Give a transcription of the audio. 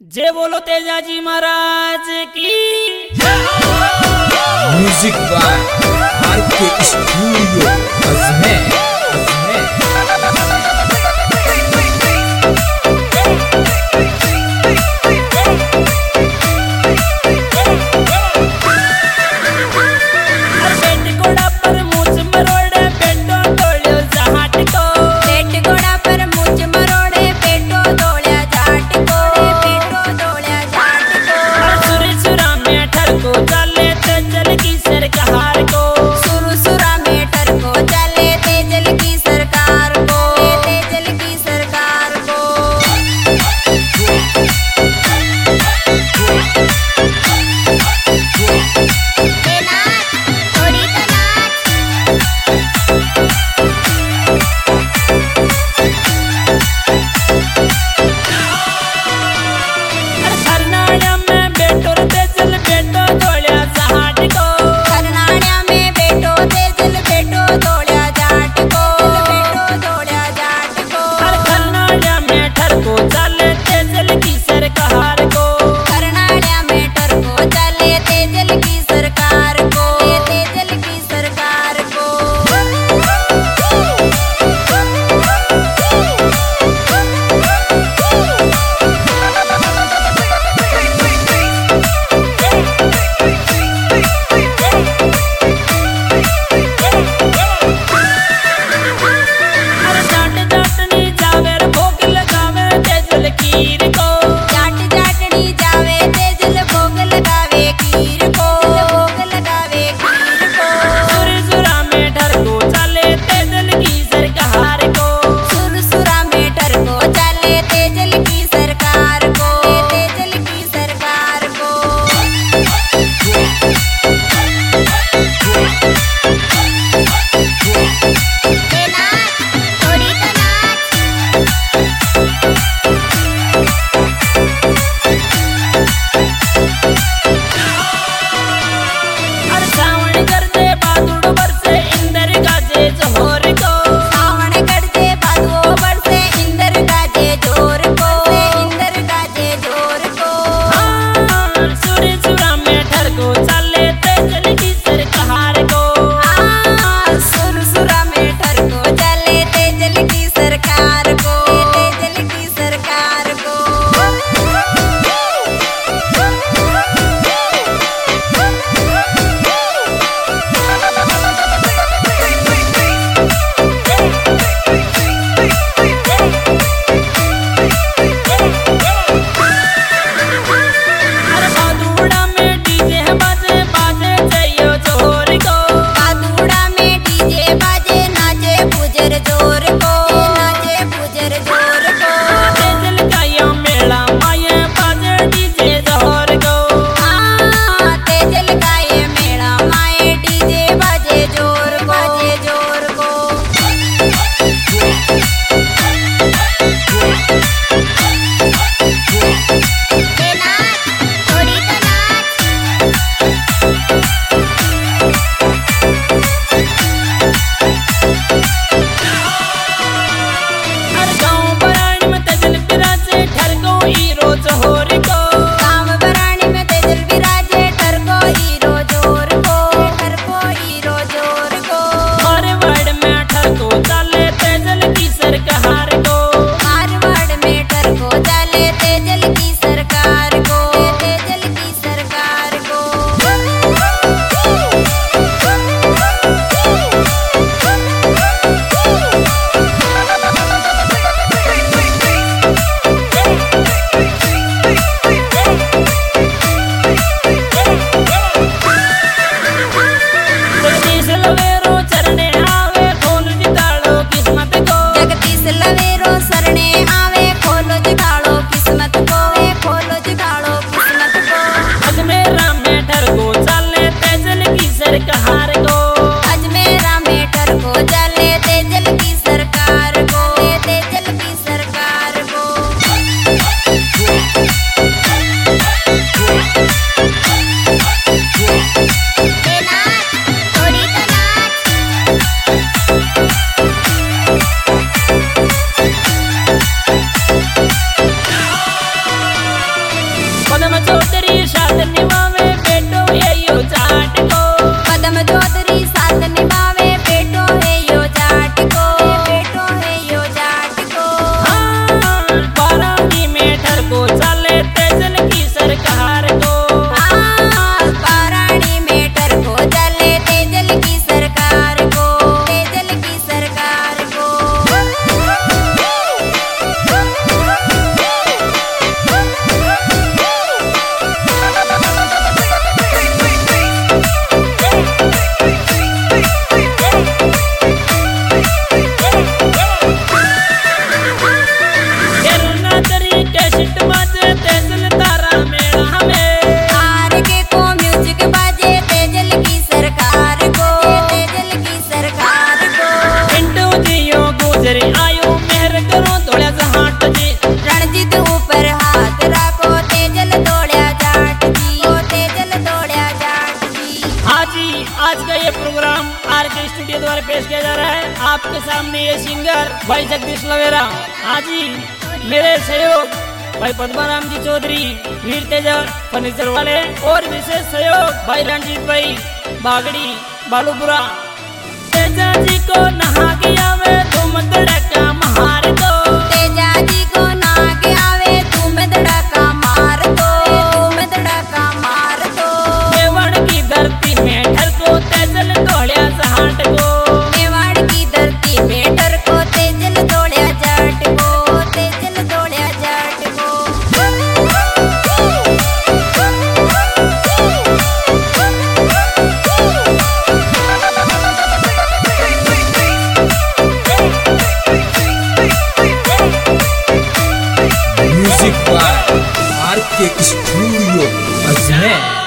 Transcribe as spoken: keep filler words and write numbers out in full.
जय बोलो तेजाजी महाराज की। Music by R K studio Ajmer. पेश किया जा रहा है आपके सामने ये सिंगर भाई जगदीश लवेरा। आज ही मेरे सहयोग भाई पद्माराम जी चौधरी, वीर तेजा फर्नीचर वाले और विशेष सहयोग भाई रणजीत भाई बागड़ी बालूपुरा। तेजा जी को नहा के आवे तुम धड़का मार दो, तेजा जी को नहा के आवे तुम धड़का मार दो, तुम धड़का मार दो। मेवाड़ की धरती में ठर को तेजल दौड़िया जहाट को, मेवाड़ की धरती में ठर को तेजल दौड़िया जाट को, तेजल दौड़िया जाट को। Music by R K studio Ajmer.